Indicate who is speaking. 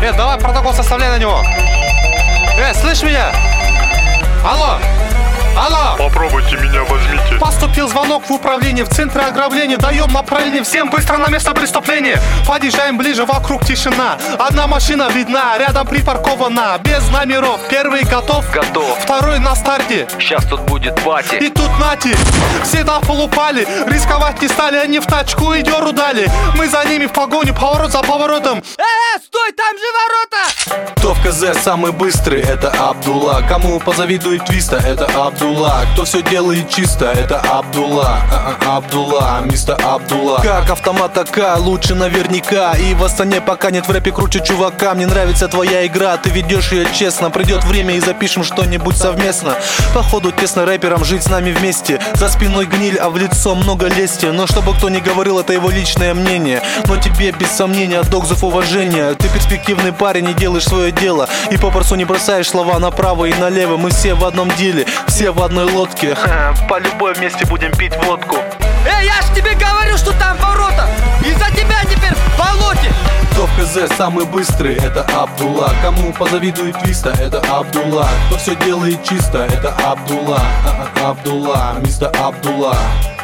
Speaker 1: Давай протокол составляй на него. Слышь меня? Алло! Алло!
Speaker 2: Попробуйте меня возьмите.
Speaker 1: Поступил звонок в управление, в центре ограбления. Даем направление, всем быстро на место преступления. Подъезжаем ближе, вокруг тишина. Одна машина видна, рядом припаркована, без номеров. Первый готов?
Speaker 3: Готов.
Speaker 1: Второй на старте.
Speaker 3: Сейчас тут будет пати.
Speaker 1: И тут нати, все на пол упали. Рисковать не стали, они в тачку и дёру дали. Мы за ними в погоню, поворот за поворотом.
Speaker 4: Стой, там же ворота!
Speaker 5: Кто в КЗ самый быстрый, это Абдулла. Кому позавидует Твиста, это Абдулла. Кто все делает чисто, это Абдулла. Абдулла, мистер Абдулла. Как автомат ТК, лучше наверняка. И в Астане пока нет в рэпе круче чувака. Мне нравится твоя игра, ты ведешь ее честно. Придет время и запишем что-нибудь совместно. Походу тесно рэперам жить с нами вместе. За спиной гниль, а в лицо много лести. Но чтобы кто ни говорил, это его личное мнение. Но тебе без сомнения от догзов уважения. Ты перспективный парень и делаешь свое дело. И попросту не бросаешь слова направо и налево. Мы все в одном деле, все в одной лодке. По любой вместе будем пить водку.
Speaker 4: Я ж тебе говорю, что там ворота! Из-за тебя теперь в болоте!
Speaker 5: Кто в КЗ самый быстрый, это Абдулла. Кому позавидует Твиста, это Абдулла. Кто все делает чисто, это Абдулла. Абдулла, мистер Абдулла.